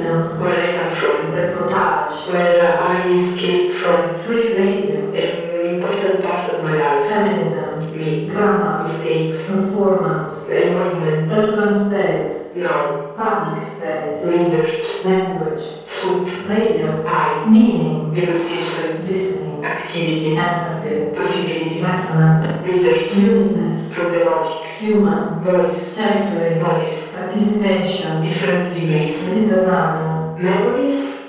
where I come from, reportage, where I escaped from free radio, an important part of my life. feminism, Me, grammar, mistakes, performance, embodiment, urban space, noun, public space, research, language, soup, radio, I, meaning, negotiation, listening, activity, empathy, possibility, resonance, research, uniqueness, problematic, human, voice, territory, bodies, participation, different degrees, Mediterranean, memories,